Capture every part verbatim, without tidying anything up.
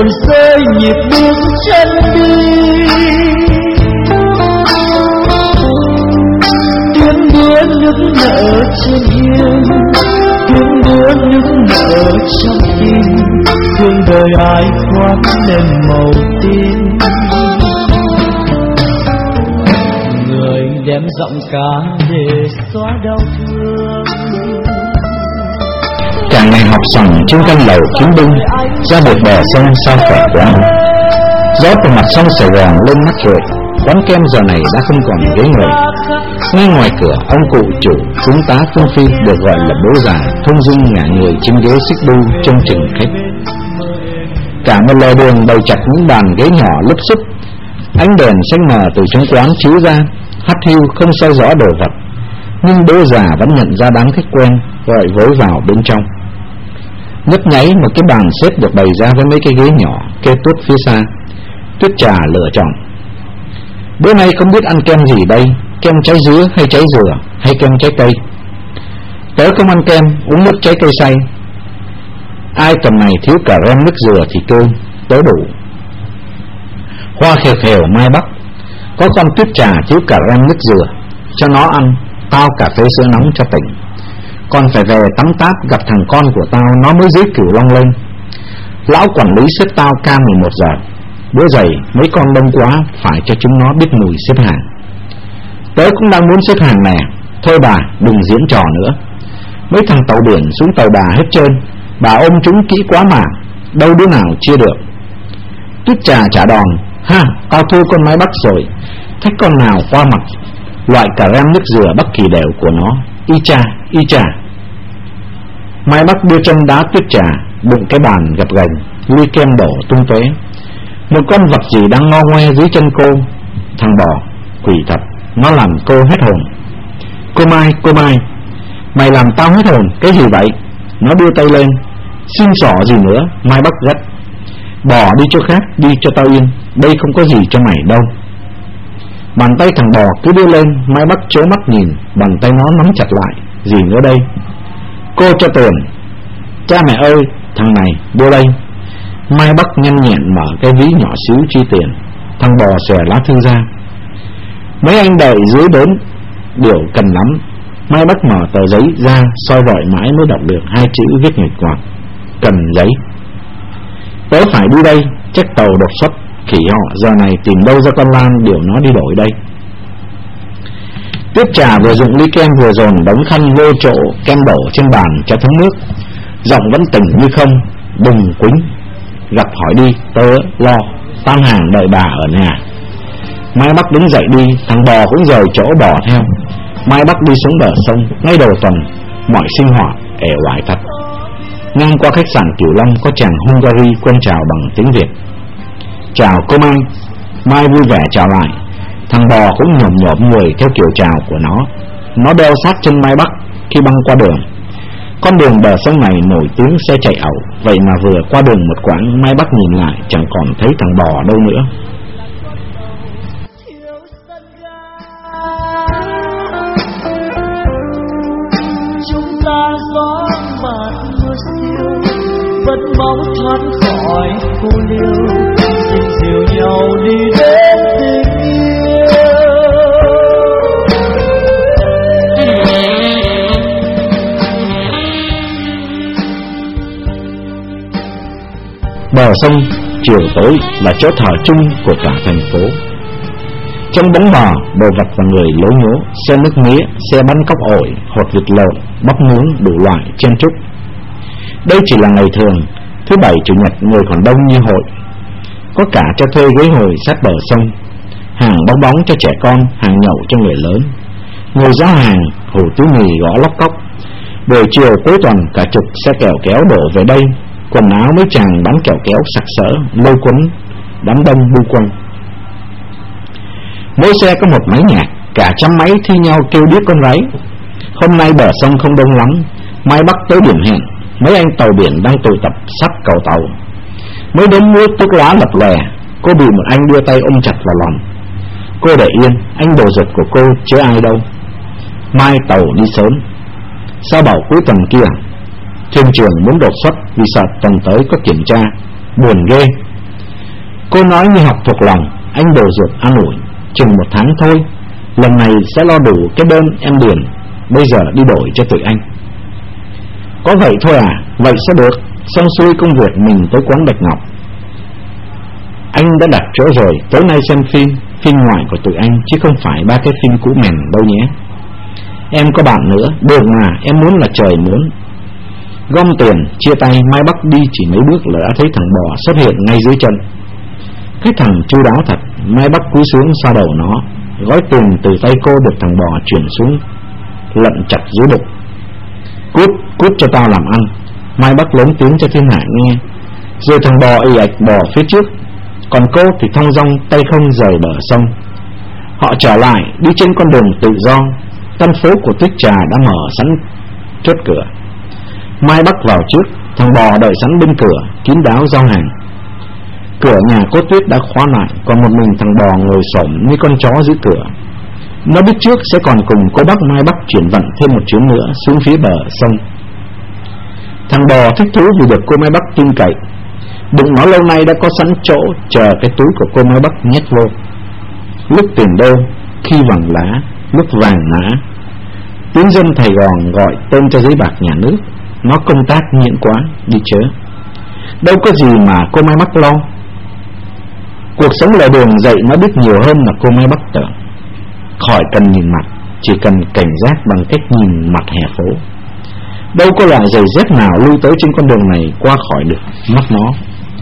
buồn rơi nhịp bước chân đi. Tiếng đứa nước nở trên hiên, tiếng đứa nước nở trong tim, thương đời ai khoác lên màu tím. Người đem giọng ca để xóa đau thương. Cả ngày học sòng trên căn lầu chiến binh, ra được bờ sông sao khỏe quá. Gió từ mặt sông Sài Gòn lên mắt rồi, quán kem giờ này đã không còn ghế ngồi. Ngay ngoài cửa, ông cụ chủ chúng tá Phương Phi được gọi là bố già, thông dung ngả người trên ghế xích đu trông chừng khách. Cả một lề đường bày chặt những bàn ghế nhỏ lúp xúp, ánh đèn xanh mờ từ trong quán chiếu ra, hắt hiu không soi rõ đồ vật. Nhưng bố già vẫn nhận ra đám khách quen, gọi vối vào bên trong. Nhấp nháy một cái bàn xếp được bày ra với mấy cái ghế nhỏ kê tuốt phía xa. Tuyết Trà lựa chọn: bữa nay không biết ăn kem gì đây, kem trái dứa hay trái dừa hay kem trái cây? Tớ không ăn kem, uống nước trái cây xay. Ai tầm này thiếu cà rem nước dừa thì kêu, tớ đủ. Hoa khều khều Mai Bắc: có con Tuyết Trà thiếu cà rem nước dừa, cho nó ăn, tao cà phê sữa nóng cho tỉnh. Còn phải về tắm táp gặp thằng con của tao, nó mới dưới Cửu Long lên. Lão quản lý xếp tao ca mười một giờ. Bữa giày mấy con đông quá, phải cho chúng nó biết mùi xếp hàng. Tớ cũng đang muốn xếp hàng nè. Thôi bà, đừng diễn trò nữa. Mấy thằng tàu biển xuống tàu bà hết trơn, bà ôm chúng kỹ quá mà, đâu đứa nào chia được. Tuyết Trà trả đòn: ha, tao thua con Mai Bắc rồi. Thách con nào qua mặt loại cà rem nước dừa Bắc Kỳ đều của nó. Y cha, y cha. Mai Bắc đưa chân đá Tuyết Trà, đụng cái bàn gập ghềnh, ly kem đổ tung tóe. Một con vật gì đang ngo ngoe dưới chân cô. Thằng bò, quỷ thật, nó làm cô hết hồn. Cô Mai, cô Mai, mày làm tao hết hồn, cái gì vậy? Nó đưa tay lên: xin xỏ gì nữa? Mai Bắc gắt: bỏ đi chỗ khác, đi cho tao yên, đây không có gì cho mày đâu. Bàn tay thằng bò cứ đưa lên, Mai Bắc chố mắt nhìn, bàn tay nó nắm chặt lại. Gì nữa đây? Cô cho tiền. Cha mẹ ơi, thằng này, đưa đây. Mai Bắc nhanh nhẹn mở cái ví nhỏ xíu chi tiền. Thằng bò xòe lá thư ra. Mấy anh đợi dưới đến điều cần lắm. Mai Bắc mở tờ giấy ra, soi rọi mãi mới đọc được hai chữ viết nghịch ngoạc: cần giấy. Tớ phải đi đây, chắc tàu đột xuất. Khỉ họ, giờ này tìm đâu ra con Lan điều nó đi đổi đây. Tuyết Trà vừa dụng ly kem vừa dồn đống khăn vô chỗ kem đổ trên bàn cho thấm nước. Giọng vẫn tỉnh như không: đừng quýnh, gặp hỏi đi, tớ lo, tan hàng đợi bà ở nhà. Mai Bắc đứng dậy đi, thằng bò cũng rời chỗ bỏ theo. Mai Bắc đi xuống bờ sông. Ngay đầu tuần, mọi sinh hoạt ẻ oải thật. Ngang qua khách sạn Cửu Long, có chàng Hungary quen chào bằng tiếng Việt: chào cô Mai. Mai vui vẻ chào lại. Thằng bò cũng nhổm nhổm người theo kiểu chào của nó. Nó đeo sát chân Mai Bắc khi băng qua đường. Con đường bờ sông này nổi tiếng xe chạy ẩu, vậy mà vừa qua đường một quãng, Mai Bắc nhìn lại chẳng còn thấy thằng bò đâu nữa. Chúng ta gió mát mưa siêu, vẫn mong thoát khỏi cô liêu, dịu dìu nhau đi đến tình yêu. Bờ sông chiều tối là chỗ thờ chung của cả thành phố. Trong bóng bờ, đồ vật và người lố nhố, xe nước mía, xe bắn cóc ổi, hột vịt lợn, bắp muống đủ loại chen chúc. Đây chỉ là ngày thường, thứ bảy chủ nhật người còn đông như hội. Có cả cho thuê ghế ngồi sát bờ sông, hàng bong bóng cho trẻ con, hàng nhậu cho người lớn. Ngồi giao hàng, hủ túi mì gõ lóc cóc. Buổi chiều cuối tuần cả chục xe kẹo kéo đổ về đây, quần áo mấy chàng bán kẹo kéo sặc sỡ, lôi cuốn, đám đông bu quanh. Mỗi xe có một máy nhạc, cả trăm máy thi nhau kêu điếc con ráy. Hôm nay bờ sông không đông lắm. Mai Bắc tới điểm hẹn, mấy anh tàu biển đang tụ tập sát cầu tàu. Mới đến mua thuốc lá lập lòe, cô bị một anh đưa tay ôm chặt vào lòng. Cô để yên, anh đồ giật của cô chứ ai đâu. Mai tàu đi sớm. Sao bảo cuối tuần kia Thuyền trưởng muốn đột xuất vì sợ tuần tới có kiểm tra. Buồn ghê, Cô nói như học thuộc lòng. Anh đồ ruột an ủi: chừng một tháng thôi, lần này sẽ lo đủ cái đơn em điền, bây giờ đi đổi cho tụi anh. Có vậy thôi à? Vậy sẽ được. Xong xuôi công việc mình tới quán Bạch Ngọc. Anh đã đặt chỗ rồi, tối nay xem phim, phim ngoại của tụi anh, chứ không phải ba cái phim cũ mèn đâu nhé. Em có bạn nữa, được mà, em muốn là trời muốn. Gom tiền, chia tay, Mai Bắc đi chỉ mấy bước là đã thấy thằng bò xuất hiện ngay dưới chân. Cái thằng chu đáo thật. Mai Bắc cúi xuống xoa đầu nó, gói tiền từ tay cô được thằng bò chuyển xuống, lận chặt dưới bụng. Cút, cút cho tao làm ăn. Mai Bắc lớn tiếng cho thiên hạ nghe. Rồi thằng bò ì ạch bò phía trước, còn cô thì thong dong tay không rời bờ sông. Họ trở lại đi trên con đường tự do. Căn phố của Tuyết Trà đã mở sẵn chốt cửa. Mai Bắc vào trước, thằng bò đợi sẵn bên cửa, kín đáo giao hàng. Cửa nhà cô Tuyết đã khóa lại, còn một mình thằng bò ngồi xổm như con chó dưới cửa. Nó biết trước sẽ còn cùng cô bác Mai Bắc chuyển vận thêm một chuyến nữa xuống phía bờ sông. Thằng bò thích thú vì được cô Mai Bắc tin cậy. Bụng nó lâu nay đã có sẵn chỗ chờ cái túi của cô Mai Bắc nhét vô. Lúc tiền đô, khi vàng lá, lúc vàng mã. Tiếng dân Thầy Gòn gọi tên cho giấy bạc nhà nước. Nó công tác nhiễn quá, đi chớ. Đâu có gì mà cô Mai Bắc lo. Cuộc sống lề đường dạy nó biết nhiều hơn là cô Mai Bắc tưởng. Khỏi cần nhìn mặt, chỉ cần cảnh giác bằng cách nhìn mặt hè phố. Đâu có loại giày dép nào lui tới trên con đường này qua khỏi được mắt nó.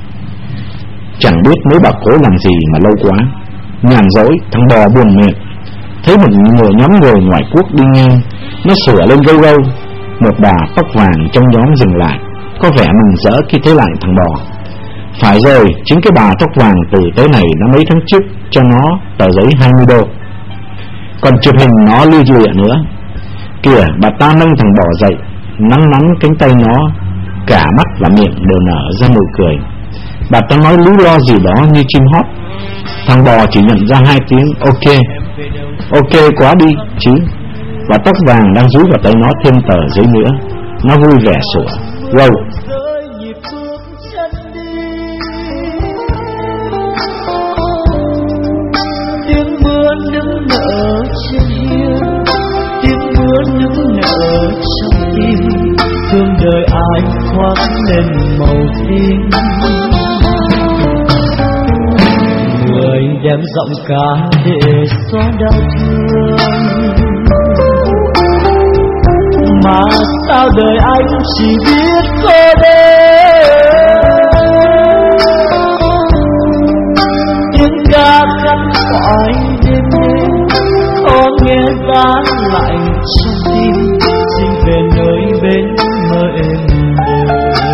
Chẳng biết mấy bà cố làm gì mà lâu quá. Nhàn dỗi, thằng bò buồn miệng. Thấy một người nhóm người ngoại quốc đi ngang, nó sủa lên gâu gâu. Một bà tóc vàng trong nhóm dừng lại, có vẻ mừng rỡ khi thấy lại thằng bò. Phải rồi, chính cái bà tóc vàng từ tới này đã mấy tháng trước cho nó tờ giấy hai mươi đô, còn chụp hình nó lưu lịa nữa. Kìa, bà ta nâng thằng bò dậy, nắn nắn cánh tay nó, cả mắt và miệng đều nở ra nụ cười. Bà ta nói líu lo gì đó như chim hót. Thằng bò chỉ nhận ra hai tiếng ok. Ok quá đi chứ. Bà tóc vàng đang dúi vào tay nó thêm tờ giấy nữa. Nó vui vẻ sủa: wow. Tiếng mưa nức nở trên hiên, tiếng mưa nức nở trong tim. Thương đời ai khoác lên màu tím. Người đem giọng ca để xóa đau thương, mà sao đời anh chỉ biết cô đơn. Tiếng ca khắc khoải đêm đêm, có nghe giá lạnh trong tim. Xin về nơi bên mơ êm đềm.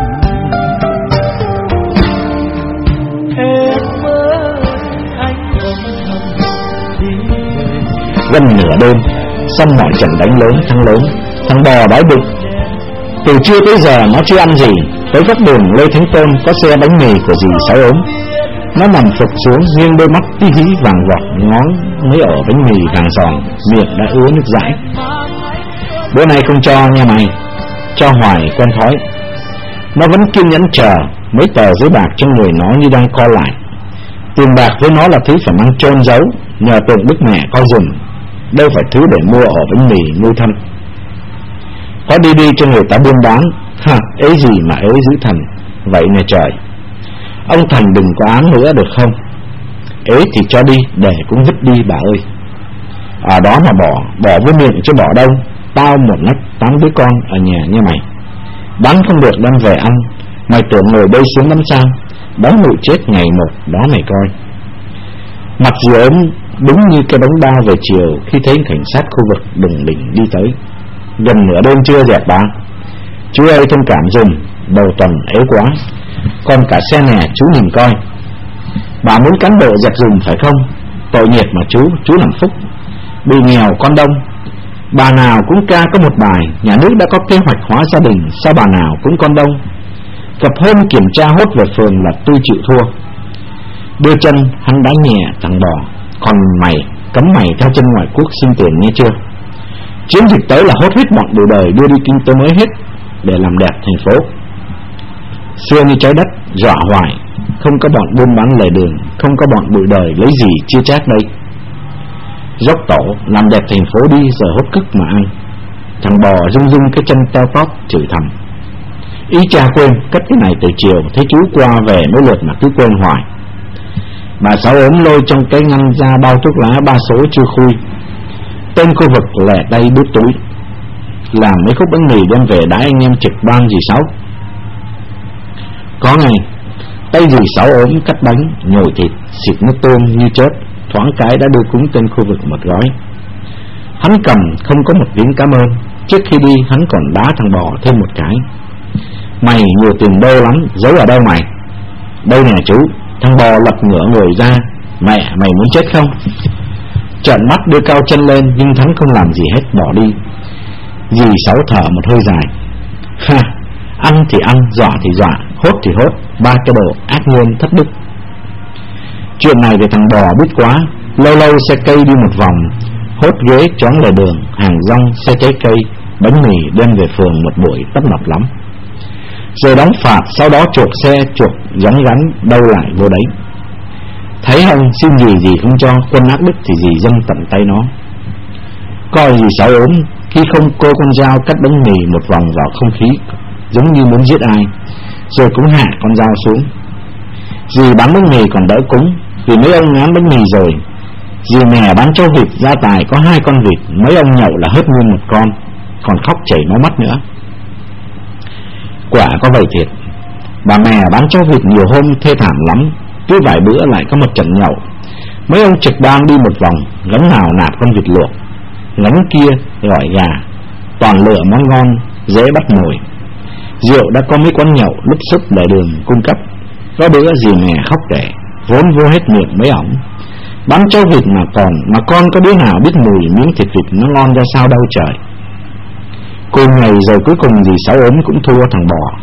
Em ơi, anh âm thầm đi về. Gần nửa đêm, xong mọi trận đánh lớn thắng lớn, thằng bò đói bụng. Từ trưa tới giờ nó chưa ăn gì. Tới góc đường Lê Thánh Tôn có xe bánh mì của dì Sáu ốm. Nó nằm phục xuống, nghiêng đôi mắt tí hí vàng vọt, ngón mấy ổ bánh mì vàng giòn, miệng đã ứa nước dãi. Bữa nay không cho nha mày. Cho hoài quen thói. Nó vẫn kiên nhẫn chờ. Mấy tờ giấy bạc trong người nó như đang co lại. Tiền bạc với nó là thứ phải mang chôn giấu, nhờ tượng Đức Mẹ co dùm, đâu phải thứ để mua ổ bánh mì nuôi thân. Có đi đi cho người ta buôn bán. Ha, ế gì mà ế giữ thần. Vậy nè trời. Ông Thành đừng có ám nữa được không? Ế thì cho đi, để cũng vứt đi bà ơi. Ở đó mà bỏ, bỏ với miệng chứ bỏ đâu. Tao một nách tám đứa con ở nhà như mày. Bán không được đem về ăn. Mày tưởng ngồi đây xuống lắm sao? Đói nụ chết ngày một, đó mày coi. Mặt dì ốm đúng như cái bóng đao về chiều khi thấy cảnh sát khu vực đùng đỉnh đi tới. Gần nửa đêm chưa dẹp bà. Chú ơi thông cảm dùm, đầu tuần ế quá. Còn cả xe nè chú nhìn coi. Bà muốn cán bộ dẹp dùm phải không? Tội nghiệp mà chú, chú làm phúc. Bị nghèo con đông. Bà nào cũng ca có một bài. Nhà nước đã có kế hoạch hóa gia đình, sao bà nào cũng con đông. Cập hôm kiểm tra hốt về phường là tôi chịu thua. Đưa chân hắn đá nhẹ thằng bò. Còn mày, cấm mày theo chân ngoại quốc xin tiền nghe chưa? Chiến dịch tới là hốt hết bọn đời đời đưa đi kinh tế mới hết, để làm đẹp thành phố. Xưa như trái đất, dọa hoài, không có bọn buôn bán lề đường, không có bọn bụi đời lấy gì chia chác đây. Dốc tổ làm đẹp thành phố đi giờ hốt cức mà ăn. Thằng bò rung rung cái chân teo tóp chửi thầm. Ý cha quên cất cái này từ chiều, thấy chú qua về mấy lượt mà cứ quên hoài. Bà Sáu ốm lôi trong cái ngăn ra bao thuốc lá ba số chưa khui. Tên khu vực lẻ tay đút túi, làm mấy khúc bánh mì đem về đãi anh em trực ban dì Sáu. Có ngày tay dì Sáu ốm cắt bánh, nhồi thịt, xịt nước tôm như chớp, thoáng cái đã đưa cúng tên khu vực một gói. Hắn cầm không có một tiếng cảm ơn. Trước khi đi hắn còn đá thằng bò thêm một cái. Mày nhiều tiền đô lắm, giấu ở đâu mày? Đây nè chú. Thằng bò lật ngửa người ra. Mẹ mày muốn chết không? Trợn mắt đưa cao chân lên, nhưng hắn không làm gì hết, bỏ đi. Dì Sáu thở một hơi dài. Ha, ăn thì ăn, dọa thì dọa, hốt thì hốt, ba cái đồ ác nguyên thất đức. Chuyện này về thằng bò biết quá. Lâu lâu xe cây đi một vòng, hốt ghế choáng lề đường, hàng rong, xe trái cây, bánh mì đem về phường một buổi tấp nập lắm. Rồi đóng phạt, sau đó chuộc xe, chuộc gióng gắn, đâu lại vô đấy. Thấy không, xin gì gì không cho, quân ác đức thì gì dâng tận tay nó. Coi dì Sáu ốm khi không cô con dao cắt bánh mì một vòng vào không khí, giống như muốn giết ai, rồi cũng hạ con dao xuống. Dì bán bánh mì còn đỡ cúng, vì mấy ông ngán bánh mì rồi. Dì mẹ bán trâu vịt gia tài có hai con vịt, mấy ông nhậu là hết nguyên một con, còn khóc chảy máu mắt nữa. Quả có vậy thiệt. Bà mẹ bán trâu vịt nhiều hôm thê thảm lắm, cứ vài bữa lại có một trận nhậu. Mấy ông trực ban đi một vòng, gánh nào nạp con vịt luộc, gánh kia gọi gà, toàn lựa món ngon dễ bắt nổi. Rượu đã có mấy quán nhậu lúc sức để đường cung cấp. Có bữa dì mẹ khóc đẻ, vốn vô hết miệng mấy ổng. Bán trâu vịt mà còn, mà con có đứa nào biết mùi miếng thịt vịt nó ngon ra sao đâu trời. Cùng ngày rồi cuối cùng dì Sáu ốm cũng thua thằng bò.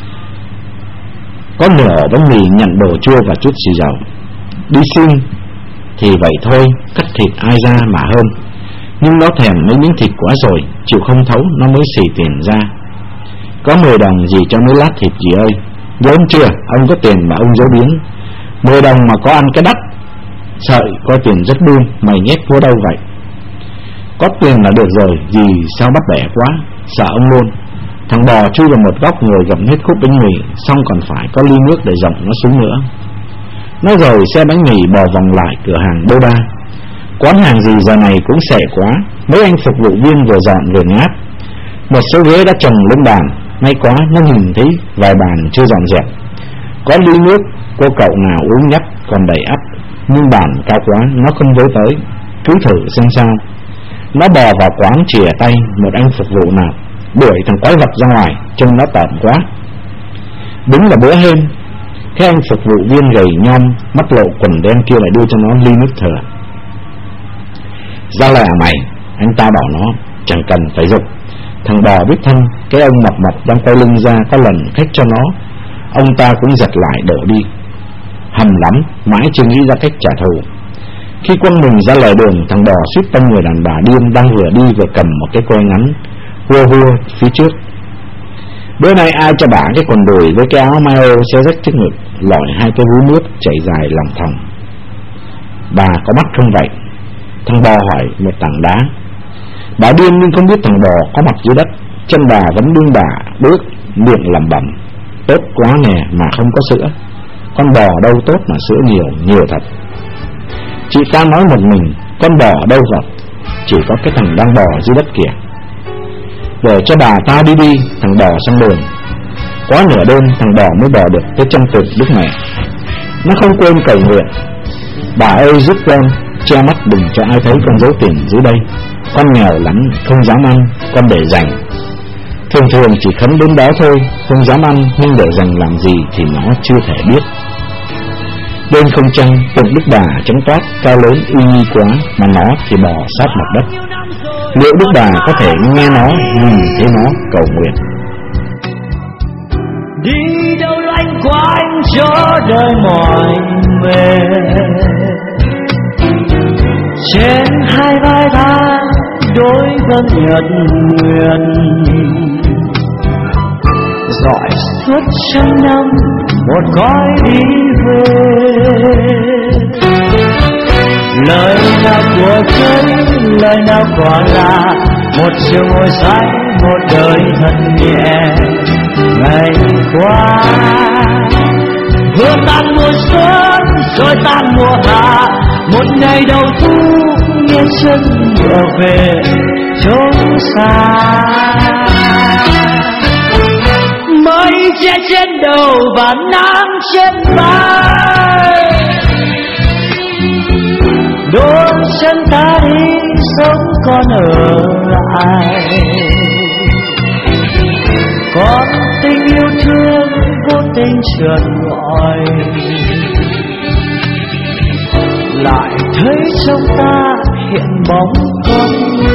Có nửa bánh mì nhận đồ chua và chút xì dầu. Đi xin thì vậy thôi, cắt thịt ai ra mà hơn. Nhưng nó thèm mấy miếng thịt quá rồi, chịu không thấu nó mới xì tiền ra. Có mười đồng gì cho mấy lát thịt dì ơi. Vốn chưa, ông có tiền mà ông giấu biến. Mười đồng mà có ăn cái đắt. Sợi coi tiền rất đuông, mày nhét vô đâu vậy? Có tiền là được rồi, gì sao bắt bẻ quá, sợ ông luôn. Thằng bò chui vào một góc ngồi gặm hết khúc bánh mì, xong còn phải có ly nước để dòng nó xuống nữa. Nói rồi xe bánh mì bò vòng lại cửa hàng Bô Đa. Quán hàng gì giờ này cũng xẻ quá. Mấy anh phục vụ viên vừa dọn vừa ngáp. Một số ghế đã trồng lên bàn, may quá nó nhìn thấy vài bàn chưa dọn dẹp. Có ly nước, cô cậu nào uống nhấp còn đầy ắp, nhưng bàn cao quá nó không với tới. Cứ thử xem sao. Nó bò vào quán chìa tay một anh phục vụ nào, đuổi thằng quái vật ra ngoài, trông nó tởm quá. Đúng là bữa hên, cái anh phục vụ viên gầy nhom, mắt lộ quần đen kia lại đưa cho nó ly nước thừa. Ra lại à mày, anh ta bảo nó, chẳng cần phải dục. Thằng bò biết thân, cái ông mập mập đang quay lưng ra có lần khách cho nó, ông ta cũng giật lại đổ đi. Hầm lắm, mãi chưa nghĩ ra cách trả thù. Khi quân mình ra lề đường, thằng bò suýt tông người đàn bà điên đang vừa đi vừa cầm một cái que ngắn hua hua phía trước. Bữa nay ai cho bả cái quần đùi với cái áo mayo xé rách trước ngực, lòi hai cái vú nước chảy dài lòng thòng. Bà có mắt không vậy? Thằng bò hỏi một tảng đá. Bà điên nhưng không biết thằng bò có mặt dưới đất. Chân bà vẫn đương bà bước, miệng lẩm bẩm. Tốt quá nè mà không có sữa. Con bò đâu tốt mà sữa nhiều, nhiều thật. Chị ta nói một mình, con bò đâu vật, chỉ có cái thằng đang bò dưới đất kìa. Để cho bà ta đi đi, thằng bò sang đường. Quá nửa đêm thằng bò mới bò được tới chân tượng Đức Mẹ. Nó không quên cầu nguyện. Bà ơi giúp con, che mắt đừng cho ai thấy con giấu tiền dưới đây. Con nghèo lắm, không dám ăn, con để dành. Thường thường chỉ khấn đến đó thôi, không dám ăn, nhưng để dành làm gì thì nó chưa thể biết. Đêm không trăng, tượng Đức Bà trắng toát, cao lớn uy nghi quá, mà nó thì bò sát mặt đất. Liệu Đức Bà có thể nghe nó, nhìn thấy nó cầu nguyện? Đi đâu loanh quanh cho đời mỏi mệt, trên hai vai ta đôi vầng nhật nguyệt, dõi suốt trăm năm một cõi đi về. Lời nào của trời, lời nào quả là một chiều ngồi say, một đời thật nhẹ. Ngày qua vừa tan mùa xuân rồi tan mùa hạ, một ngày đầu thu nghe chân ngựa về chốn xa. Mây che trên đầu và nắng trên vai, đôi chân ta đi sống còn ở lại. Còn tình yêu thương vô tình trượt gọi, lại thấy trong ta hiện bóng con